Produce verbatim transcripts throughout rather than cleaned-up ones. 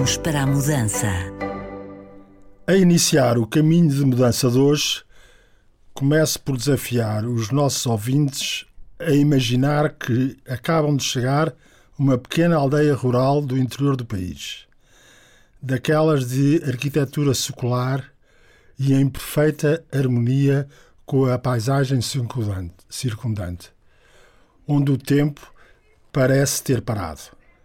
Olhamos para a mudança. A iniciar o caminho de mudança de hoje, começo por desafiar os nossos ouvintes a imaginar que acabam de chegar uma pequena aldeia rural do interior do país, daquelas de arquitetura secular e em perfeita harmonia com a paisagem circundante, onde o tempo parece ter parado.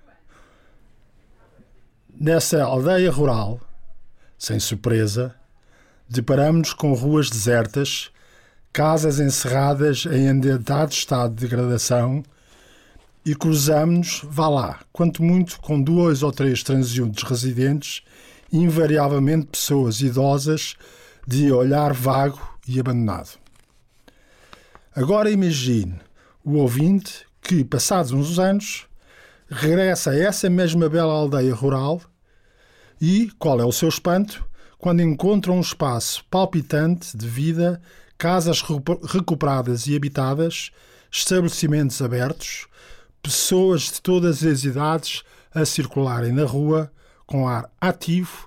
Nessa aldeia rural, sem surpresa, deparamos-nos com ruas desertas, casas encerradas em adiantado estado de degradação e cruzamos-nos, vá lá, quanto muito, com dois ou três transeuntes residentes, invariavelmente pessoas idosas de olhar vago e abandonado. Agora imagine o ouvinte que, passados uns anos, regressa a essa mesma bela aldeia rural e, qual é o seu espanto, quando encontra um espaço palpitante de vida, casas recuperadas e habitadas, estabelecimentos abertos, pessoas de todas as idades a circularem na rua com ar ativo,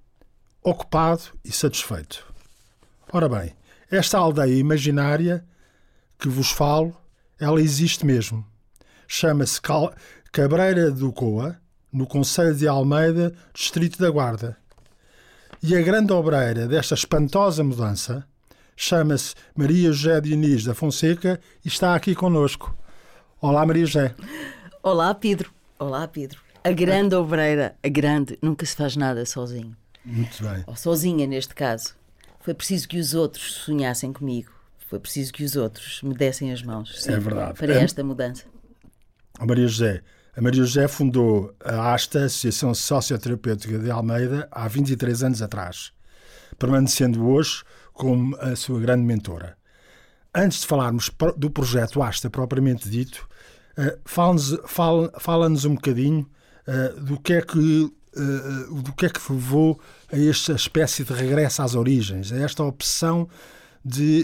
ocupado e satisfeito. Ora bem, esta aldeia imaginária que vos falo, ela existe mesmo. Chama-se Cal- Cabreira do Coa, no concelho de Almeida, distrito da Guarda. E a grande obreira desta espantosa mudança chama-se Maria José Diniz da Fonseca e está aqui connosco. Olá, Maria José. Olá, Pedro. Olá, Pedro. A grande obreira, a grande, nunca se faz nada sozinho. Muito bem. Ou sozinha, neste caso. Foi preciso que os outros sonhassem comigo. Foi preciso que os outros me dessem as mãos. Sim, é verdade. Para esta mudança. A Maria José. A Maria José fundou a ASTA, Associação Socioterapêutica de Almeida, há vinte e três anos atrás, permanecendo hoje como a sua grande mentora. Antes de falarmos do projeto ASTA propriamente dito, fala-nos, fala, fala-nos um bocadinho uh, do que é que uh, do que é que levou a esta espécie de regresso às origens, a esta opção de,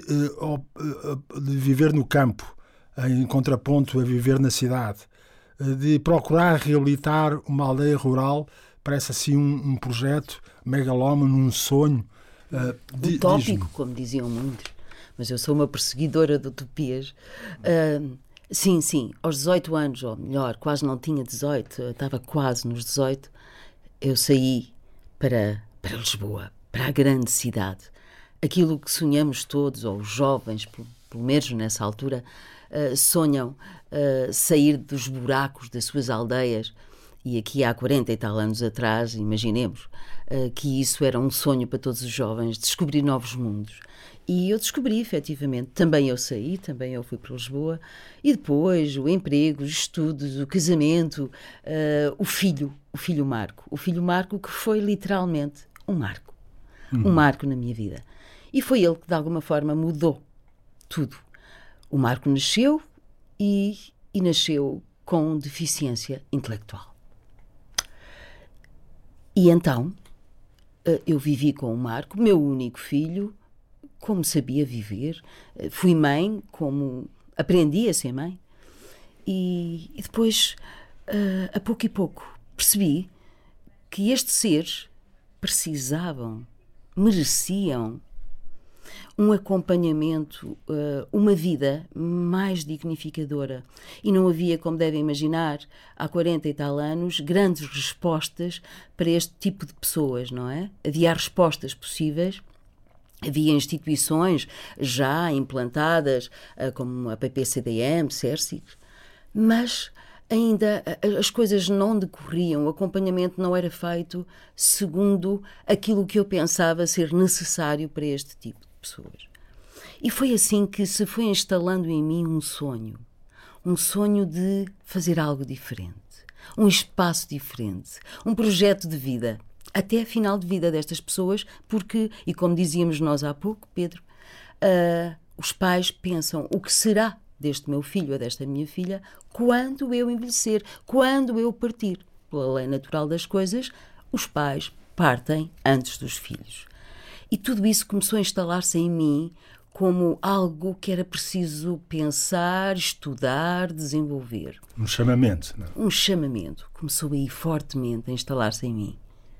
uh, de viver no campo, em contraponto a viver na cidade, de procurar reabilitar uma aldeia rural. Parece assim um, um projeto megalómano, um sonho. Uh, Utópico, diz-me. como diziam muitos. Mas eu sou uma perseguidora de utopias. Uh, sim, sim, aos dezoito anos, ou melhor, quase não tinha dezoito, estava quase nos dezoito, eu saí para, para Lisboa, para a grande cidade. Aquilo que sonhamos todos, ou os jovens, pelo, pelo menos nessa altura, Uh, sonham uh, sair dos buracos das suas aldeias. E aqui há quarenta e tal anos atrás, imaginemos, uh, que isso era um sonho para todos os jovens, descobrir novos mundos. E eu descobri, efetivamente. Também eu saí, também eu fui para Lisboa. E depois o emprego, os estudos, o casamento, uh, o filho, o filho Marco. O filho Marco que foi literalmente um marco. Uhum. Um marco na minha vida. E foi ele que de alguma forma mudou tudo. O Marco nasceu e, e nasceu com deficiência intelectual. E então eu vivi com o Marco, meu único filho, como sabia viver. Fui mãe, como aprendi a ser mãe. E, e depois, a pouco e pouco, percebi que este ser precisavam, mereciam um acompanhamento, uma vida mais dignificadora. E não havia, como devem imaginar, há quarenta e tal anos, grandes respostas para este tipo de pessoas, não é? Havia respostas possíveis, havia instituições já implantadas, como a P P C D M, CERSIC, mas ainda as coisas não decorriam, o acompanhamento não era feito segundo aquilo que eu pensava ser necessário para este tipo de pessoas. E foi assim que se foi instalando em mim um sonho, um sonho de fazer algo diferente, um espaço diferente, um projeto de vida, até a final de vida destas pessoas, porque, e como dizíamos nós há pouco, Pedro, uh, os pais pensam o que será deste meu filho ou desta minha filha quando eu envelhecer, quando eu partir. Pela lei natural das coisas, os pais partem antes dos filhos. E tudo isso começou a instalar-se em mim como algo que era preciso pensar, estudar, desenvolver. Um chamamento, não? Um chamamento. Começou aí fortemente a instalar-se em mim.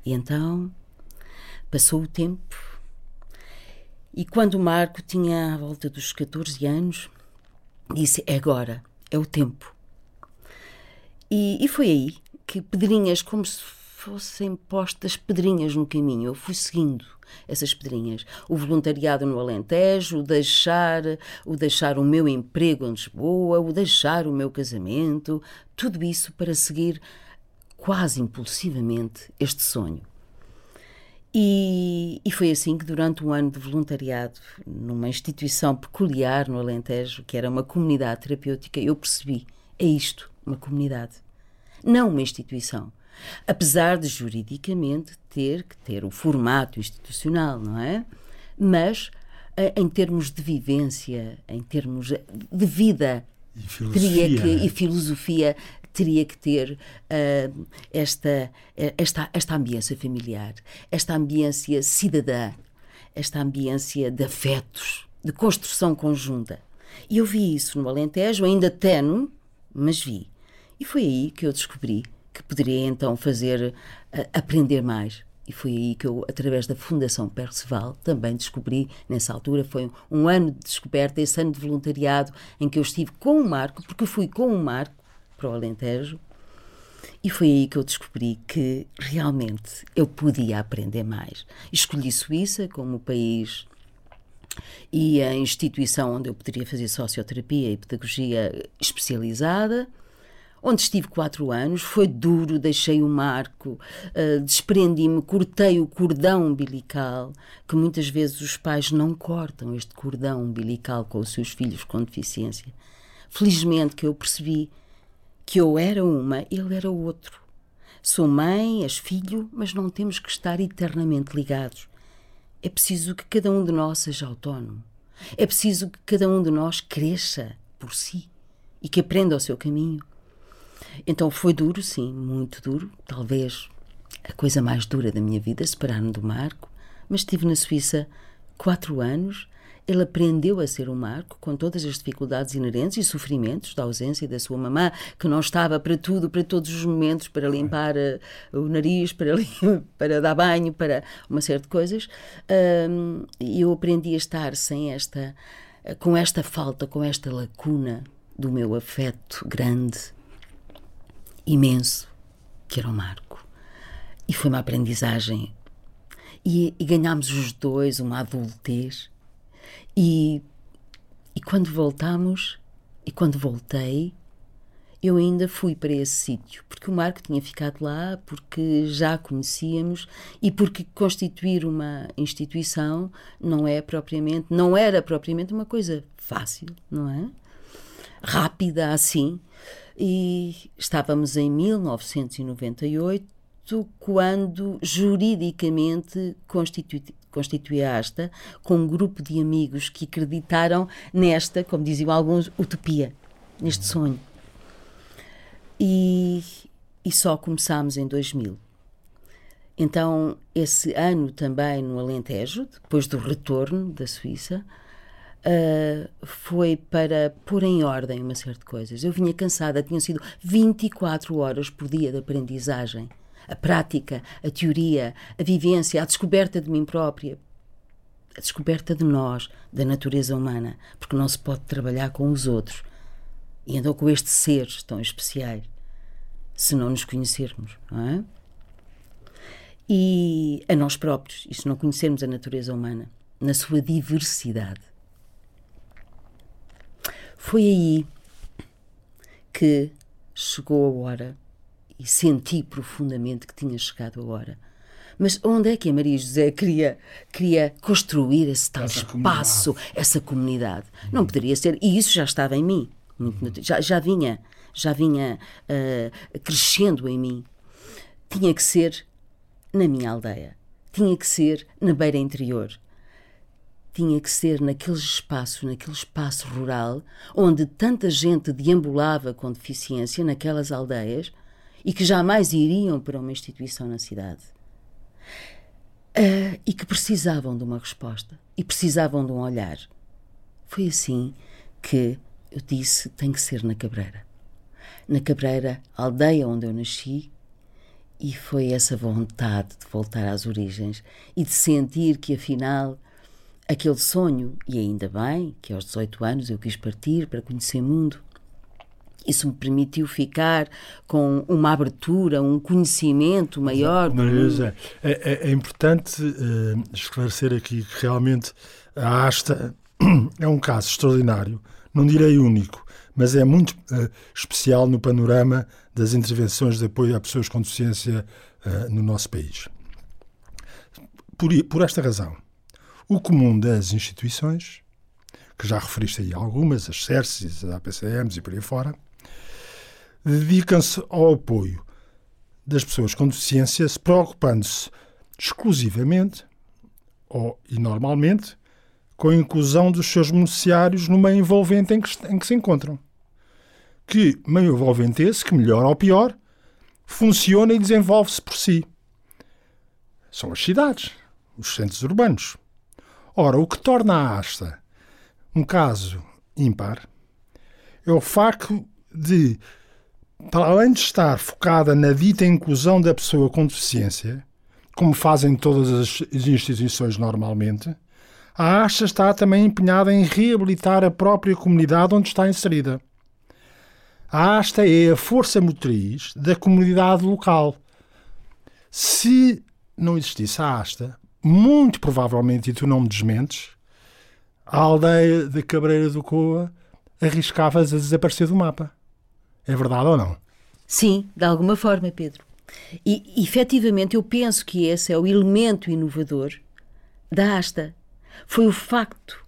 E então passou o tempo e quando o Marco tinha à volta dos catorze anos, disse: é agora, é o tempo. E, e foi aí que pedrinhas, como se fossem postas pedrinhas no caminho, eu fui seguindo essas pedrinhas. O voluntariado no Alentejo, o deixar, o deixar o meu emprego em Lisboa, o deixar o meu casamento, tudo isso para seguir quase impulsivamente este sonho. E, e foi assim que durante um ano de voluntariado numa instituição peculiar no Alentejo, que era uma comunidade terapêutica, eu percebi: é isto, uma comunidade, não uma instituição. Apesar de juridicamente ter que ter o formato institucional, não é? Mas em termos de vivência, em termos de vida, e filosofia, teria que, né? e filosofia teria que ter uh, esta, esta, esta ambiência familiar, esta ambiência cidadã, esta ambiência de afetos, de construção conjunta. E eu vi isso no Alentejo, ainda ténue, mas vi. E foi aí que eu descobri que poderia então fazer, uh, aprender mais. E foi aí que eu, através da Fundação Perceval, também descobri, nessa altura, foi um ano de descoberta, esse ano de voluntariado, em que eu estive com o Marco, porque eu fui com o Marco para o Alentejo, e foi aí que eu descobri que realmente eu podia aprender mais. Escolhi Suíça como o país e a instituição onde eu poderia fazer socioterapia e pedagogia especializada, onde estive quatro anos. Foi duro, deixei o Marco, uh, desprendi-me, cortei o cordão umbilical, que muitas vezes os pais não cortam este cordão umbilical com os seus filhos com deficiência. Felizmente que eu percebi que eu era uma, ele era outro. Sou mãe, és filho, mas não temos que estar eternamente ligados. É preciso que cada um de nós seja autónomo. É preciso que cada um de nós cresça por si e que aprenda o seu caminho. Então foi duro, sim, muito duro. Talvez a coisa mais dura da minha vida, separar-me do Marco. Mas estive na Suíça quatro anos. Ele aprendeu a ser o Marco, com todas as dificuldades inerentes e sofrimentos da ausência da sua mamã, que não estava para tudo, para todos os momentos, para limpar uh, o nariz, para, para dar banho, para uma série de coisas. Um, eu aprendi a estar sem esta, uh, com esta falta, com esta lacuna do meu afeto grande, imenso, que era o Marco. E foi uma aprendizagem. E, e ganhámos os dois uma adultez. E, e quando voltámos, e quando voltei, eu ainda fui para esse sítio, porque o Marco tinha ficado lá, porque já conhecíamos e porque constituir uma instituição não é propriamente, não era propriamente uma coisa fácil, não é? Rápida assim. E estávamos em mil novecentos e noventa e oito, quando juridicamente constitui, constituí a ASTA com um grupo de amigos que acreditaram nesta, como diziam alguns, utopia, neste sonho. E, e só começámos em dois mil. Então, esse ano também no Alentejo, depois do retorno da Suíça, Uh, foi para pôr em ordem uma série de coisas. Eu vinha cansada, tinham sido vinte e quatro horas por dia de aprendizagem. A prática, a teoria, a vivência, a descoberta de mim própria, a descoberta de nós, da natureza humana, porque não se pode trabalhar com os outros e então com estes seres tão especiais se não nos conhecermos, não é? E a nós próprios, e se não conhecermos a natureza humana na sua diversidade. Foi aí que chegou a hora e senti profundamente que tinha chegado a hora. Mas onde é que a Maria José queria, queria construir esse tal essa espaço, comunidade. essa comunidade? Não poderia ser, e isso já estava em mim, muito, já, já vinha, já vinha uh, crescendo em mim. Tinha que ser na minha aldeia, tinha que ser na beira interior. Tinha que ser naqueles espaços, naquele espaço rural, onde tanta gente deambulava com deficiência, naquelas aldeias, e que jamais iriam para uma instituição na cidade. Uh, e que precisavam de uma resposta, e precisavam de um olhar. Foi assim que eu disse, tem que ser na Cabreira. Na Cabreira, a aldeia onde eu nasci, E foi essa vontade de voltar às origens e de sentir que, afinal, aquele sonho, e ainda bem que aos dezoito anos eu quis partir para conhecer o mundo, isso me permitiu ficar com uma abertura, um conhecimento maior. Marisa, é, é, é importante uh, esclarecer aqui que realmente a Asta é um caso extraordinário, não direi único, mas é muito uh, especial no panorama das intervenções de apoio a pessoas com deficiência uh, no nosso país. Por, por esta razão, o comum das instituições, que já referiste aí algumas, as SERSES, as A P C Ms e por aí fora, dedicam-se ao apoio das pessoas com deficiência, se preocupando-se exclusivamente, ou, e normalmente, com a inclusão dos seus beneficiários no meio envolvente em que, em que se encontram. Que meio envolvente esse, que melhor ou pior, funciona e desenvolve-se por si. São as cidades, os centros urbanos. Ora, o que torna a Asta um caso ímpar é o facto de, para além de estar focada na dita inclusão da pessoa com deficiência, como fazem todas as instituições normalmente, a Asta está também empenhada em reabilitar a própria comunidade onde está inserida. A Asta é a força motriz da comunidade local. Se não existisse a Asta, muito provavelmente, e tu não me desmentes, a aldeia de Cabreira do Coa arriscava-se a desaparecer do mapa. É verdade ou não? Sim, de alguma forma, Pedro. E, efetivamente, eu penso que esse é o elemento inovador da Asta. Foi o facto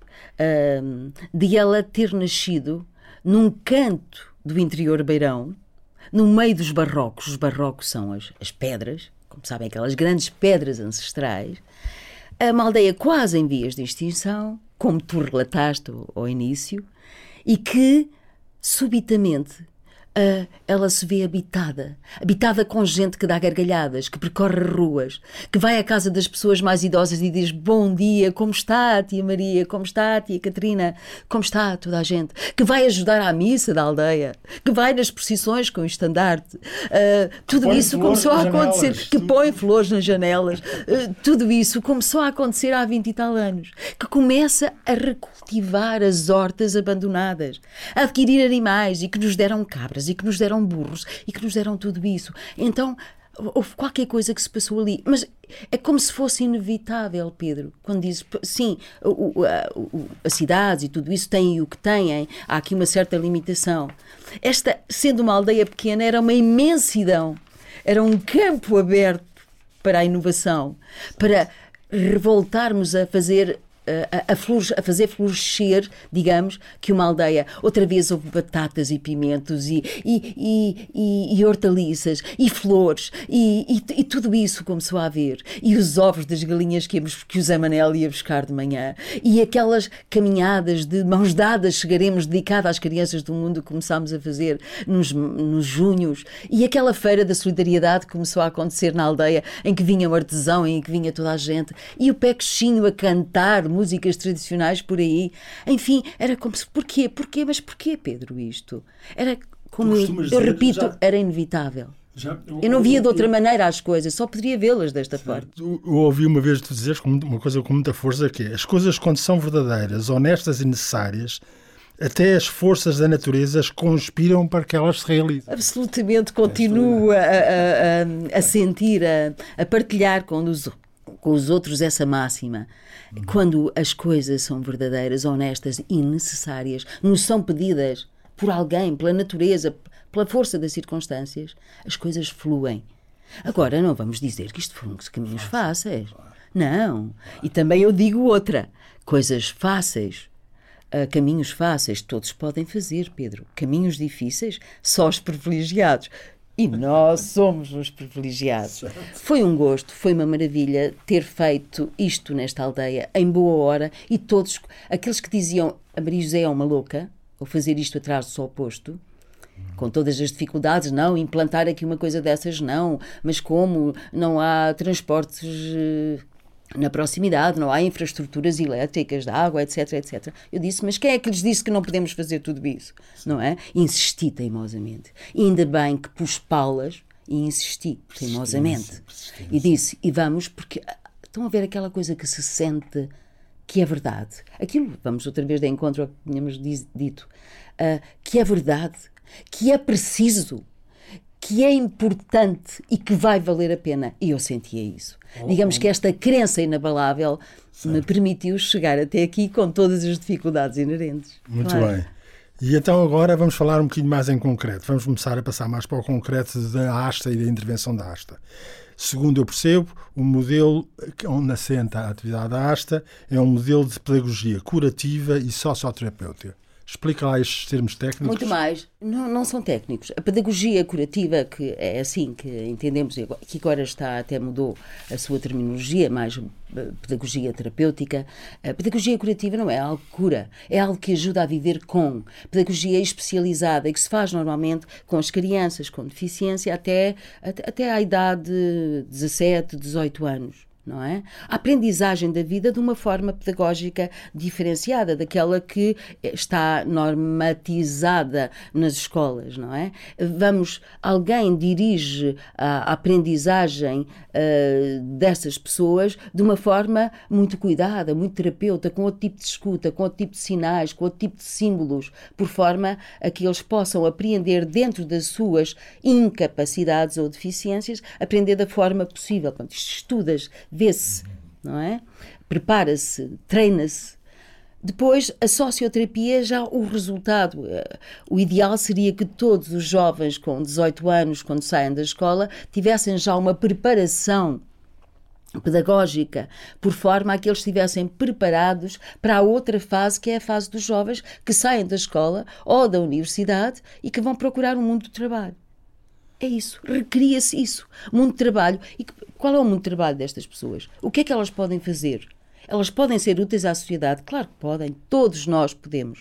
hum, de ela ter nascido num canto do interior beirão, no meio dos barrocos. Os barrocos são as, as pedras, como sabem, aquelas grandes pedras ancestrais. Uma aldeia quase em vias de extinção, como tu relataste ao, ao início, e que, subitamente, Uh, ela se vê habitada, habitada com gente que dá gargalhadas, que percorre ruas, que vai à casa das pessoas mais idosas e diz bom dia, como está a tia Maria, como está a tia Catarina, como está toda a gente, que vai ajudar à missa da aldeia, que vai nas procissões com o estandarte, uh, tudo isso começou a acontecer, janelas, que põe flores nas janelas, uh, tudo isso começou a acontecer há vinte e tal anos, que começa a recultivar as hortas abandonadas, a adquirir animais e que nos deram cabras e que nos deram burros e que nos deram tudo isso. Então houve qualquer coisa que se passou ali, mas é como se fosse inevitável, Pedro, quando dizes, sim, o, a, o, as cidades e tudo isso têm o que têm, há aqui uma certa limitação. Esta, sendo uma aldeia pequena, era uma imensidão, era um campo aberto para a inovação, para revoltarmos a fazer A, a, florescer, a fazer florescer, digamos, que uma aldeia. Outra vez houve batatas e pimentos e, e, e, e, e hortaliças e flores e, e, e tudo isso começou a haver. E os ovos das galinhas que, íamos, que o Zé Manel ia buscar de manhã e aquelas caminhadas de mãos dadas chegaremos dedicadas às crianças do mundo que começámos a fazer nos, nos junhos e aquela feira da solidariedade que começou a acontecer na aldeia em que vinha o artesão, em que vinha toda a gente e o pé coxinho a cantar músicas tradicionais por aí. Enfim, era como se... Porquê? Porquê? Mas porquê, Pedro, isto? Era, como eu, eu dizer, repito, já, era inevitável. Já, eu, eu não via eu, de outra eu, maneira as coisas, só poderia vê-las desta forma. Eu, eu ouvi uma vez tu dizeres uma coisa com muita força, que é, as coisas quando são verdadeiras, honestas e necessárias, até as forças da natureza conspiram para que elas se realizem. Absolutamente, continuo a, a, a, a sentir, a, a partilhar com os com os outros essa máxima. Uhum. Quando as coisas são verdadeiras, honestas e necessárias, nos são pedidas por alguém, pela natureza, pela força das circunstâncias, as coisas fluem. Agora, não vamos dizer que isto foram caminhos fáceis. Não. E também eu digo outra. Coisas fáceis, uh, caminhos fáceis, todos podem fazer, Pedro. Caminhos difíceis, só os privilegiados. E nós somos uns privilegiados. Foi um gosto, foi uma maravilha ter feito isto nesta aldeia em boa hora e todos, aqueles que diziam a Maria José é uma louca, ou fazer isto atrás do sol posto, com todas as dificuldades, não, implantar aqui uma coisa dessas, não, mas como não há transportes na proximidade, não há infraestruturas elétricas, de água, etc, etcétera. Eu disse, mas quem é que lhes disse que não podemos fazer tudo isso? Sim. Não é? Insisti teimosamente. E ainda bem que pus palas E insisti, teimosamente. E disse, e vamos, porque estão a ver aquela coisa que se sente que é verdade. Aquilo, vamos outra vez de encontro ao que tínhamos dito, uh, que é verdade, que é preciso, que é importante e que vai valer a pena. E eu sentia isso. Oh, Digamos oh. que esta crença inabalável certo. me permitiu chegar até aqui com todas as dificuldades inerentes. Muito claro. bem. E então agora vamos falar um bocadinho mais em concreto. Vamos começar a passar mais para o concreto da ASTA e da intervenção da ASTA. Segundo eu percebo, o modelo onde assenta a atividade da ASTA é um modelo de pedagogia curativa e socioterapêutica. Explica lá estes termos técnicos. Muito mais. Não, não são técnicos. A pedagogia curativa, que é assim que entendemos, que agora está, até mudou a sua terminologia, mais pedagogia terapêutica. A pedagogia curativa não é algo que cura, é algo que ajuda a viver com. Pedagogia especializada e que se faz normalmente com as crianças com deficiência até, até, até à idade de dezassete, dezoito anos. Não é? A aprendizagem da vida de uma forma pedagógica diferenciada, daquela que está normatizada nas escolas, não é? Vamos, alguém dirige a aprendizagem uh, dessas pessoas de uma forma muito cuidada, muito terapeuta, com outro tipo de escuta, com outro tipo de sinais, com outro tipo de símbolos, por forma a que eles possam apreender dentro das suas incapacidades ou deficiências, aprender da forma possível. Portanto, estudas, vê-se, não é? Prepara-se, treina-se. Depois, a socioterapia, já o resultado. O ideal seria que todos os jovens com dezoito anos, quando saem da escola, tivessem já uma preparação pedagógica, por forma a que eles estivessem preparados para a outra fase, que é a fase dos jovens que saem da escola ou da universidade e que vão procurar um mundo do trabalho. É isso, recria-se isso. Mundo de trabalho. E qual é o mundo de trabalho destas pessoas? O que é que elas podem fazer? Elas podem ser úteis à sociedade? Claro que podem. Todos nós podemos.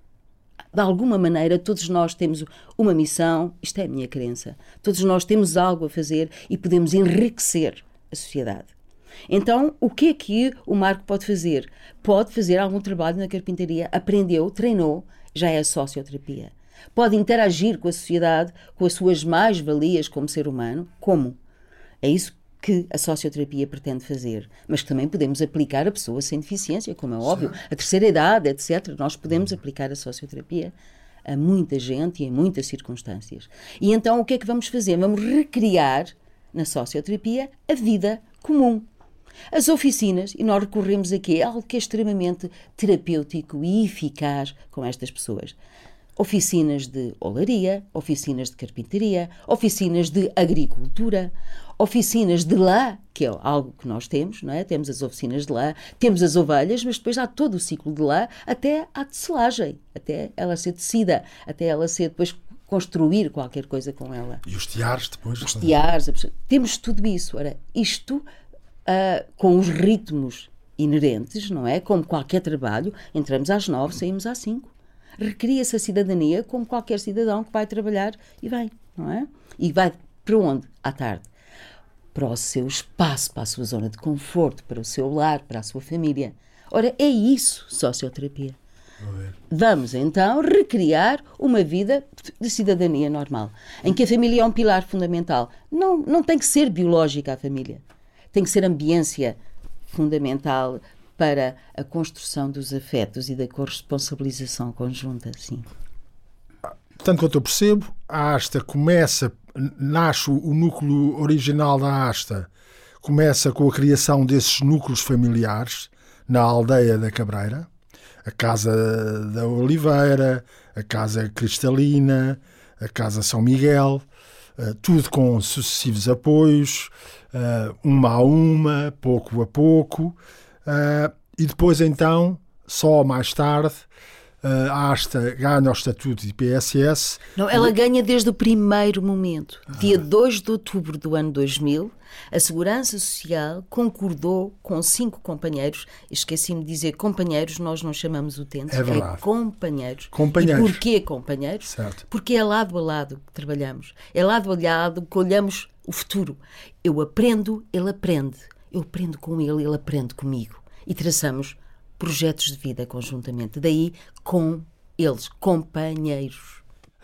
De alguma maneira, todos nós temos uma missão. Isto é a minha crença. Todos nós temos algo a fazer e podemos enriquecer a sociedade. Então, o que é que o Marco pode fazer? Pode fazer algum trabalho na carpintaria. Aprendeu, treinou, já é a socioterapia. Pode interagir com a sociedade, com as suas mais-valias como ser humano. Como? É isso que a socioterapia pretende fazer. Mas também podemos aplicar a pessoas sem deficiência, como é óbvio. A terceira idade, etcétera. Nós podemos aplicar a socioterapia a muita gente e em muitas circunstâncias. E então o que é que vamos fazer? Vamos recriar na socioterapia a vida comum. As oficinas, e nós recorremos aqui a algo que é extremamente terapêutico e eficaz com estas pessoas. Oficinas de olaria, oficinas de carpintaria, oficinas de agricultura, oficinas de lã, que é algo que nós temos, não é? Temos as oficinas de lã, temos as ovelhas, mas depois há todo o ciclo de lã até à tecelagem, até ela ser tecida, até ela ser depois construir qualquer coisa com ela. E os tiares depois? Os tiares, temos tudo isso. Ora, isto uh, com os ritmos inerentes, não é? Como qualquer trabalho, entramos às nove, saímos às cinco. Recria-se a cidadania como qualquer cidadão que vai trabalhar e vem, não é? E vai para onde? À tarde. Para o seu espaço, para a sua zona de conforto, para o seu lar, para a sua família. Ora, é isso, socioterapia. Vamos, então, recriar uma vida de cidadania normal, em que a família é um pilar fundamental. Não, não tem que ser biológica a família. Tem que ser ambiência fundamental para a construção dos afetos e da corresponsabilização conjunta, sim. Tanto quanto eu percebo, a ASTA começa, nasce o núcleo original da ASTA, começa com a criação desses núcleos familiares na aldeia da Cabreira, a Casa da Oliveira, a Casa Cristalina, a Casa São Miguel, tudo com sucessivos apoios, uma a uma, pouco a pouco. Uh, e depois, então, só mais tarde, uh, a ASTA ganha o estatuto de P S S. Não, ela ganha desde o primeiro momento. Ah. Dia dois de outubro do ano dois mil, a Segurança Social concordou com cinco companheiros. Esqueci-me de dizer companheiros, nós não chamamos utentes, é, verdade. é companheiros. companheiros. E porquê companheiros? Certo. Porque é lado a lado que trabalhamos. É lado a lado que olhamos o futuro. Eu aprendo, ele aprende. Eu aprendo com ele, ele aprende comigo. E traçamos projetos de vida conjuntamente. Daí, com eles, companheiros.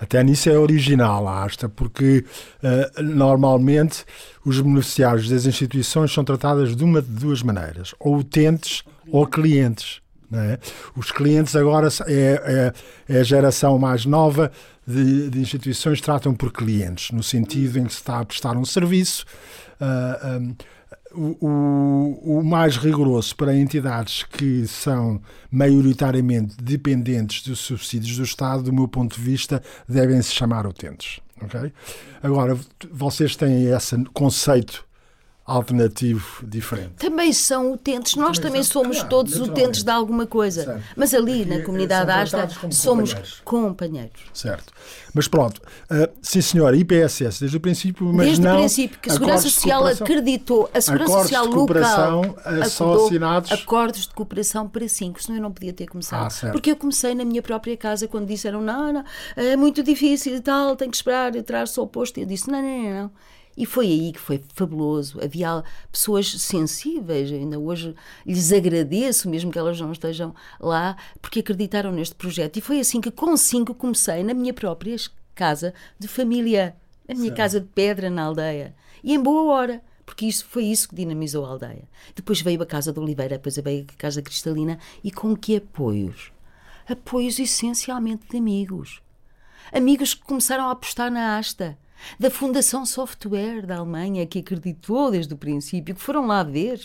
Até nisso é original a Asta, porque uh, normalmente os beneficiários das instituições são tratados de uma de duas maneiras, ou utentes ou clientes. Não é? Os clientes agora é, é, é a geração mais nova de, de instituições que tratam por clientes, no sentido em que se está a prestar um serviço. Uh, um, O, o, o mais rigoroso para entidades que são maioritariamente dependentes dos subsídios do Estado, do meu ponto de vista, devem se chamar utentes. Okay? Agora, vocês têm esse conceito alternativo diferente. Também são utentes, nós também, também somos claro, todos utentes de alguma coisa, certo. Mas ali aqui, na comunidade Asta somos companheiros. companheiros. Certo. Mas pronto, uh, sim senhora, I P S S desde o princípio, mas desde não... Desde o princípio, que a Segurança Social acreditou, a Segurança Social local só assinados... acordos de cooperação para cinco, senão eu não podia ter começado. Ah, porque eu comecei na minha própria casa quando disseram, não, não, é muito difícil e tal, tem que esperar e trazer-se ao posto. Eu disse, não, não, não, não. E foi aí que foi fabuloso. Havia pessoas sensíveis, ainda hoje lhes agradeço, mesmo que elas não estejam lá, porque acreditaram neste projeto. E foi assim que com cinco comecei na minha própria casa de família, na minha certo. casa de pedra na aldeia. E em boa hora, porque isso, foi isso que dinamizou a aldeia. Depois veio a Casa de Oliveira, depois veio a Casa Cristalina. E com que apoios? Apoios essencialmente de amigos. Amigos que começaram a apostar na Asta. Da Fundação Software da Alemanha, que acreditou desde o princípio, que foram lá ver.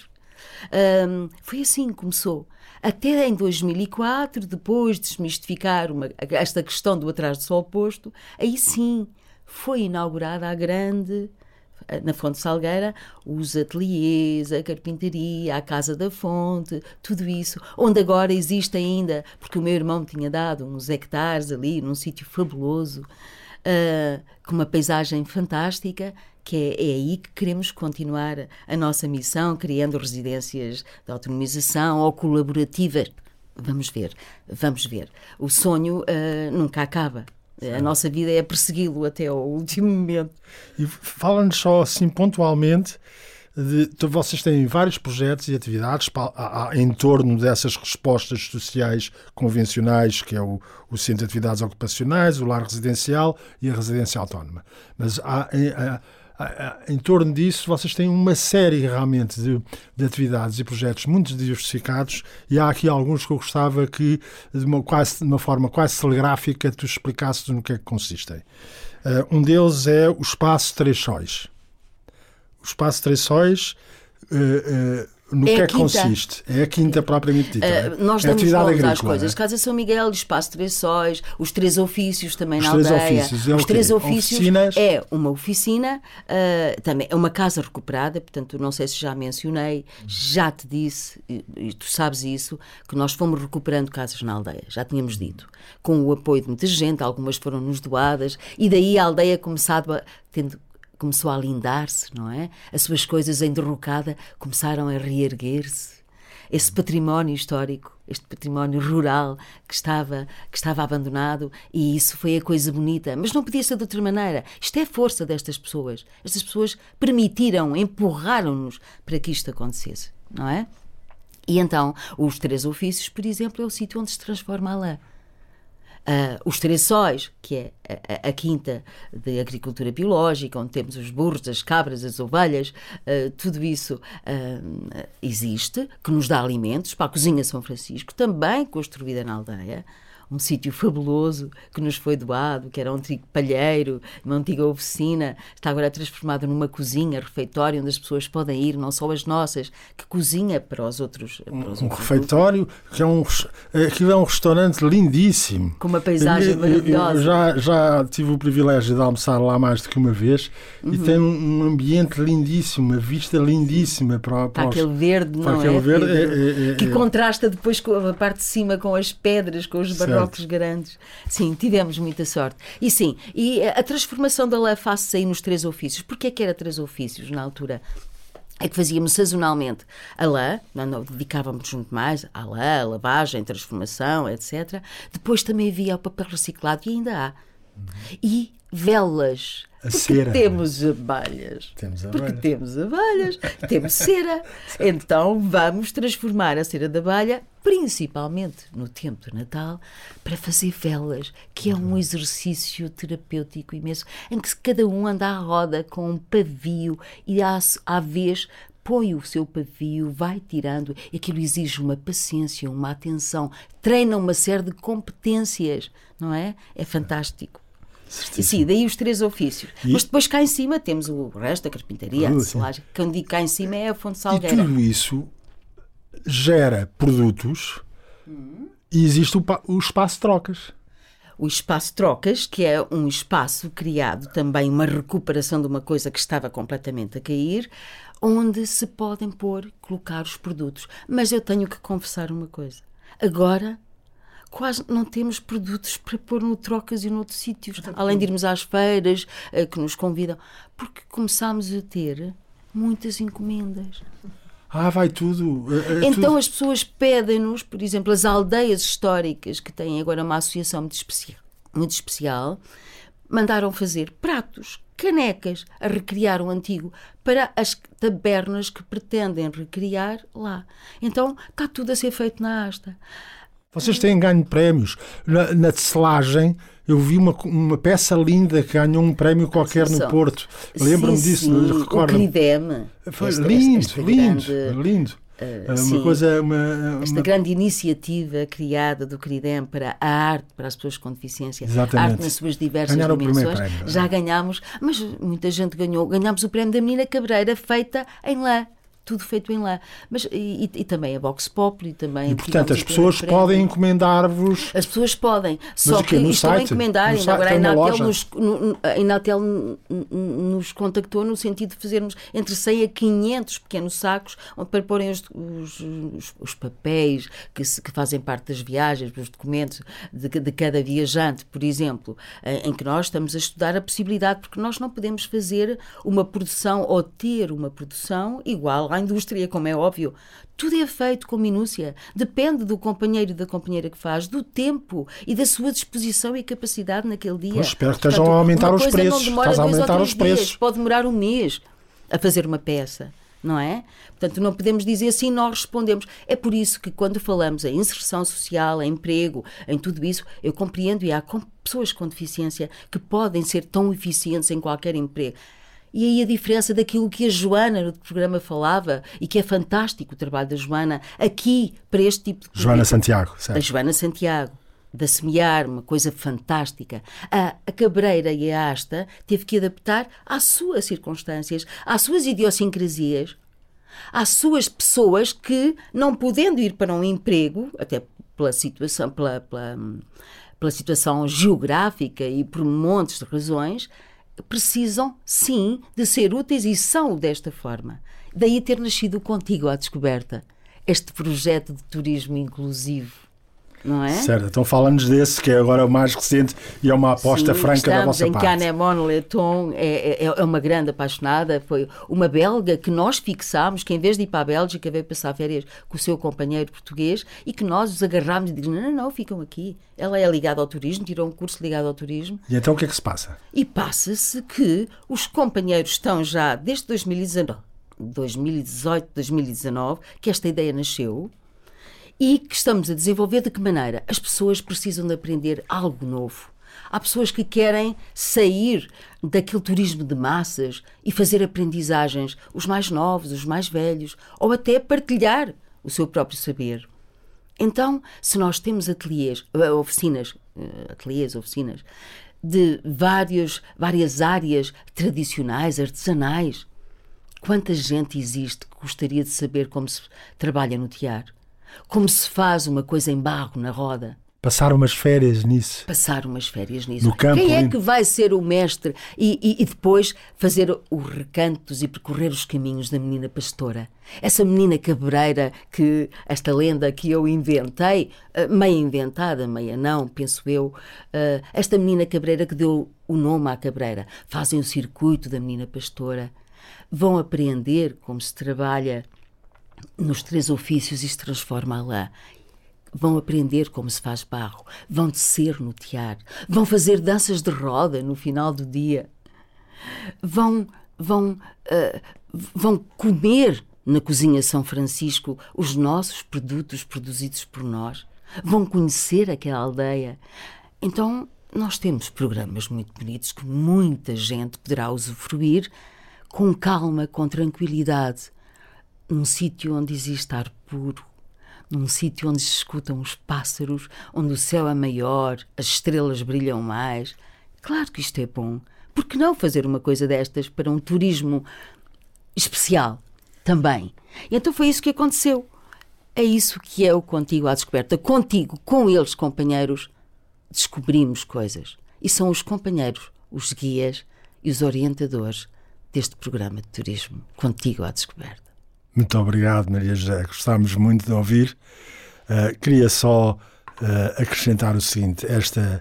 Um, foi assim que começou. Até em dois mil e quatro, depois de desmistificar uma, esta questão do atraso do sol posto, aí sim foi inaugurada a grande, na Fonte Salgueira, os ateliês, a carpintaria, a Casa da Fonte, tudo isso, onde agora existe ainda, porque o meu irmão tinha dado uns hectares ali, num sítio fabuloso, Uh, com uma paisagem fantástica, que é, é aí que queremos continuar a, a nossa missão, criando residências de autonomização ou colaborativas. Vamos ver, vamos ver. O sonho uh, nunca acaba. Sim. A nossa vida é persegui-lo até ao último momento. E fala-nos só assim pontualmente, de, vocês têm vários projetos e atividades para, a, a, em torno dessas respostas sociais convencionais, que é o, o Centro de Atividades Ocupacionais, o Lar Residencial e a Residência Autónoma. Mas há, em, há, há, em torno disso vocês têm uma série realmente de, de atividades e projetos muito diversificados, e há aqui alguns que eu gostava que, de uma, quase, de uma forma quase telegráfica, tu explicasses no que é que consistem. Uh, um deles é o Espaço Três Sóis. O Espaço Três Sóis, uh, uh, no é que é que consiste? É a quinta propriamente dita. Uh, nós damos nomes às coisas. Casa São Miguel, Espaço Três Sóis, os Três Ofícios também os na três aldeia. Ofícios, é os Três Ofícios Oficinas. É uma oficina, uh, também é uma casa recuperada, portanto, não sei se já mencionei, já te disse, e, e tu sabes isso, que nós fomos recuperando casas na aldeia, já tínhamos dito, com o apoio de muita gente, algumas foram-nos doadas, e daí a aldeia começava, tendo começou a lindar-se, não é? As suas coisas em derrocada começaram a reerguer-se. Esse património histórico, este património rural que estava, que estava abandonado, e isso foi a coisa bonita. Mas não podia ser de outra maneira. Isto é a força destas pessoas. Estas pessoas permitiram, empurraram-nos para que isto acontecesse, não é? E então, os Três Ofícios, por exemplo, é o sítio onde se transforma a lã. Uh, os Três Sóis, que é a, a, a quinta de agricultura biológica, onde temos os burros, as cabras, as ovelhas, uh, tudo isso uh, existe, que nos dá alimentos para a Cozinha São Francisco, também construída na aldeia, um sítio fabuloso que nos foi doado, que era um antigo palheiro, uma antiga oficina, está agora transformado numa cozinha, refeitório, onde as pessoas podem ir, não só as nossas, que cozinha para os outros. Para os um outros refeitório, grupos. que é um, aquilo é um restaurante lindíssimo. Com uma paisagem eu, maravilhosa. Eu já, já tive o privilégio de almoçar lá mais do que uma vez, uhum. e tem um ambiente lindíssimo, uma vista lindíssima para, para, para os, aquele verde, para não aquele é? Verde, é, é, é que é. contrasta depois com a parte de cima, com as pedras, com os barrocos grandes. Sim, tivemos muita sorte. E sim, e a transformação da lã faz-se aí nos Três Ofícios. Porquê é que era Três Ofícios na altura? É que fazíamos sazonalmente a lã, não, não, dedicávamos muito mais à lã, a lavagem, transformação, etcétera. Depois também havia o papel reciclado, e ainda há. E velas. A porque cera. temos abelhas. Temos porque abelhas. temos abelhas, temos cera. Então vamos transformar a cera da abelha principalmente no tempo do Natal, para fazer velas, que é um exercício terapêutico imenso, em que cada um anda à roda com um pavio e à, à vez põe o seu pavio, vai tirando, e aquilo exige uma paciência, uma atenção, treina uma série de competências, não é? É fantástico. E sim, daí os três ofícios. E... Mas depois cá em cima temos o resto da carpintaria, a tecelagem. Quando digo cá em cima é a Fonte Salgueira. E tudo isso gera produtos hum. e existe o, o espaço de trocas. O espaço trocas, que é um espaço criado também, uma recuperação de uma coisa que estava completamente a cair, onde se podem pôr, colocar os produtos. Mas eu tenho que confessar uma coisa. Agora, quase não temos produtos para pôr no trocas e noutros sítios, além de irmos às feiras que nos convidam, porque começámos a ter muitas encomendas. Ah, vai tudo. É, é então tudo. As pessoas pedem-nos, por exemplo, as aldeias históricas, que têm agora uma associação muito especial, muito especial, mandaram fazer pratos, canecas, a recriar o antigo, para as tabernas que pretendem recriar lá. Então está tudo a ser feito na Asta. Vocês têm ganho prémios. Na, na tecelagem, eu vi uma, uma peça linda que ganhou um prémio qualquer sim, no Porto. Lembro-me disso, sim. recordo. O Cridem. Foi esta, lindo, esta, esta lindo, grande, lindo. Uh, uma sim, coisa, uma, esta uma... grande iniciativa criada do Cridem para a arte, para as pessoas com deficiência. Exatamente. A arte nas suas diversas Ganharam dimensões. Prémio, já é? ganhámos, mas muita gente ganhou. Ganhámos o prémio da menina cabreira, feita em lã. Tudo feito em lã. Mas, e, e também a Vox Populi. Também e, portanto, as pessoas podem encomendar-vos... As pessoas podem. Mas só que no estão site? a encomendar. No ainda agora a Inatel, nos, no, a Inatel nos contactou no sentido de fazermos entre cem a quinhentos pequenos sacos para porem os, os, os, os papéis que, se, que fazem parte das viagens, os documentos de, de cada viajante, por exemplo, em que nós estamos a estudar a possibilidade, porque nós não podemos fazer uma produção ou ter uma produção igual à indústria, como é óbvio. Tudo é feito com minúcia. Depende do companheiro e da companheira que faz, do tempo e da sua disposição e capacidade naquele dia. Pois, espero que estejam a aumentar os preços. Estás a aumentar os preços. Dias, pode demorar um mês a fazer uma peça, não é? Portanto, não podemos dizer assim, nós respondemos. É por isso que quando falamos em inserção social, em emprego, em tudo isso, eu compreendo e há pessoas com deficiência que podem ser tão eficientes em qualquer emprego. E aí a diferença daquilo que a Joana no programa falava, e que é fantástico o trabalho da Joana, aqui, para este tipo de... Joana Santiago, certo. A Joana Santiago, da Semear, uma coisa fantástica. A, a Cabreira e a Asta teve que adaptar às suas circunstâncias, às suas idiosincrasias, às suas pessoas que, não podendo ir para um emprego, até pela situação, pela, pela, pela situação geográfica e por montes de razões, precisam, sim, de ser úteis e são desta forma. Daí ter nascido Contigo à Descoberta, este projeto de turismo inclusivo, não é? Certo, então fala-nos desse, que é agora o mais recente e é uma aposta sim, franca da vossa em parte. Canemon Leton é, é, é uma grande apaixonada, foi uma belga que nós fixámos, que em vez de ir para a Bélgica veio passar férias com o seu companheiro português e que nós os agarrámos e dizíamos, não, não, não, ficam aqui. Ela é ligada ao turismo, tirou um curso ligado ao turismo. E então o que é que se passa? E passa-se que os companheiros estão já desde dois mil e dezenove, dois mil e dezoito, dois mil e dezanove, que esta ideia nasceu, e que estamos a desenvolver de que maneira? As pessoas precisam de aprender algo novo. Há pessoas que querem sair daquele turismo de massas e fazer aprendizagens, os mais novos, os mais velhos, ou até partilhar o seu próprio saber. Então, se nós temos ateliês, oficinas, ateliês, oficinas, de vários, várias áreas tradicionais, artesanais, quanta gente existe que gostaria de saber como se trabalha no tear? Como se faz uma coisa em barro na roda? Passar umas férias nisso. Passar umas férias nisso. No campo, Quem é lindo. que vai ser o mestre e, e, e depois fazer os recantos e percorrer os caminhos da menina pastora? Essa menina cabreira, que esta lenda que eu inventei, meia inventada, meia não, penso eu, esta menina cabreira que deu o nome à cabreira. Fazem o circuito da menina pastora. Vão aprender como se trabalha nos três ofícios e se transforma a lã. Vão aprender como se faz barro, vão tecer no tear, vão fazer danças de roda no final do dia, vão, vão, uh, vão comer na Cozinha São Francisco os nossos produtos produzidos por nós, vão conhecer aquela aldeia. Então, nós temos programas muito bonitos que muita gente poderá usufruir com calma, com tranquilidade, num sítio onde existe ar puro, num sítio onde se escutam os pássaros, onde o céu é maior, as estrelas brilham mais. Claro que isto é bom. Por que não fazer uma coisa destas para um turismo especial também? E então foi isso que aconteceu. É isso que é o Contigo à Descoberta. Contigo, com eles, companheiros, descobrimos coisas. E são os companheiros, os guias e os orientadores deste programa de turismo, Contigo à Descoberta. Muito obrigado, Maria José. Gostámos muito de ouvir. Uh, queria só uh, acrescentar o seguinte. Esta,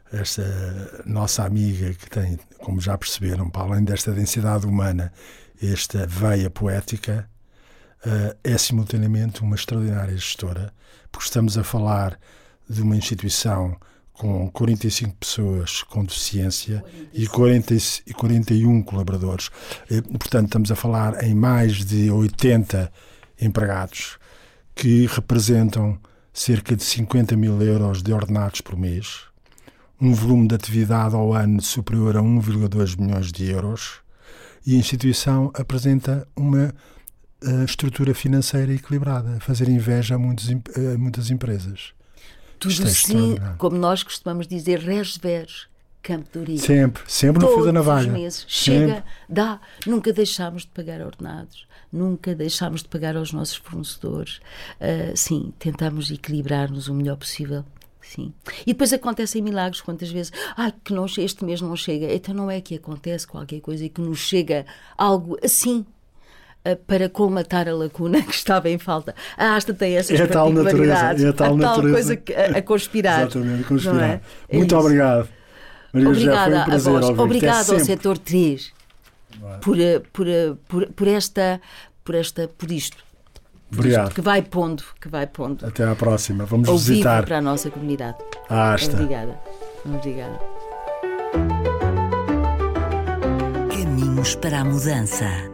esta nossa amiga que tem, como já perceberam, para além desta densidade humana, esta veia poética, uh, é simultaneamente uma extraordinária gestora, porque estamos a falar de uma instituição com quarenta e cinco pessoas com deficiência e, quarenta e quarenta e um colaboradores. E, portanto, estamos a falar em mais de oitenta empregados que representam cerca de cinquenta mil euros de ordenados por mês, um volume de atividade ao ano superior a um vírgula dois milhões de euros, e a instituição apresenta uma uh, estrutura financeira equilibrada, a fazer inveja a, muitos, a muitas empresas. Tudo assim, como nós costumamos dizer, res veres, campo de ourique. Sempre, sempre no fio da navalha. Todos os meses. Chega, dá. Nunca deixámos de pagar ordenados, nunca deixámos de pagar aos nossos fornecedores. Uh, sim, tentamos equilibrar-nos o melhor possível. Sim. E depois acontecem milagres, quantas vezes, ai, que não, este mês não chega. Então não é que acontece qualquer coisa e que nos chega algo assim, para colmatar a lacuna que estava em falta. A Asta tem essas é particularidades. É a tal, a tal natureza. coisa que, a, a conspirar. Exatamente, a conspirar. É? É Muito isso. obrigado. Maria Obrigada José, foi um prazer a vós. Obrigado ao Setor três por, por, por, por esta, por esta, por isto. Por obrigado. Isto, que vai pondo, que vai pondo. Até à próxima. Vamos ao visitar vivo para a nossa comunidade. A Asta. Obrigada. Obrigada. Caminhos para a mudança.